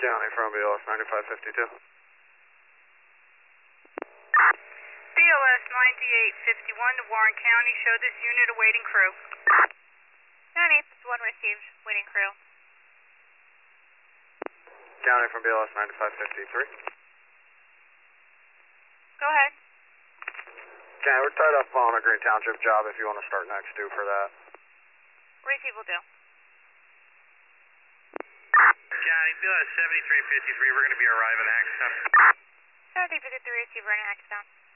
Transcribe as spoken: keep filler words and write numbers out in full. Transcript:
County from B L S ninety-five fifty-two. B L S ninety-eight fifty-one to Warren County. Show this unit awaiting crew. ninety-eight fifty-one received, waiting crew. County from B L S ninety-five fifty-three. Go ahead. County, we're tied up on a Green Township job if you want to start next due for that. Receive will do. County, B L S seventy-three fifty-three, we're going to be arriving at Axtown. seventy fifty-three receiver in Axtown.